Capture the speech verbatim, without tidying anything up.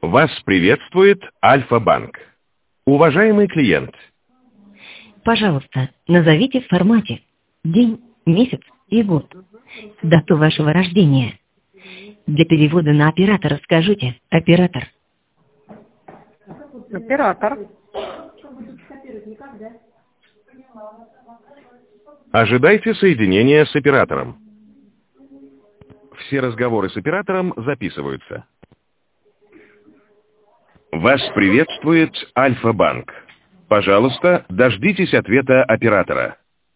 Вас приветствует Альфа-банк. Уважаемый клиент. Пожалуйста, назовите в формате день, месяц и год, дату вашего рождения. Для перевода на оператора скажите «оператор». Оператор. Ожидайте соединения с оператором. Все разговоры с оператором записываются. Вас приветствует Альфа-банк. Пожалуйста, дождитесь ответа оператора.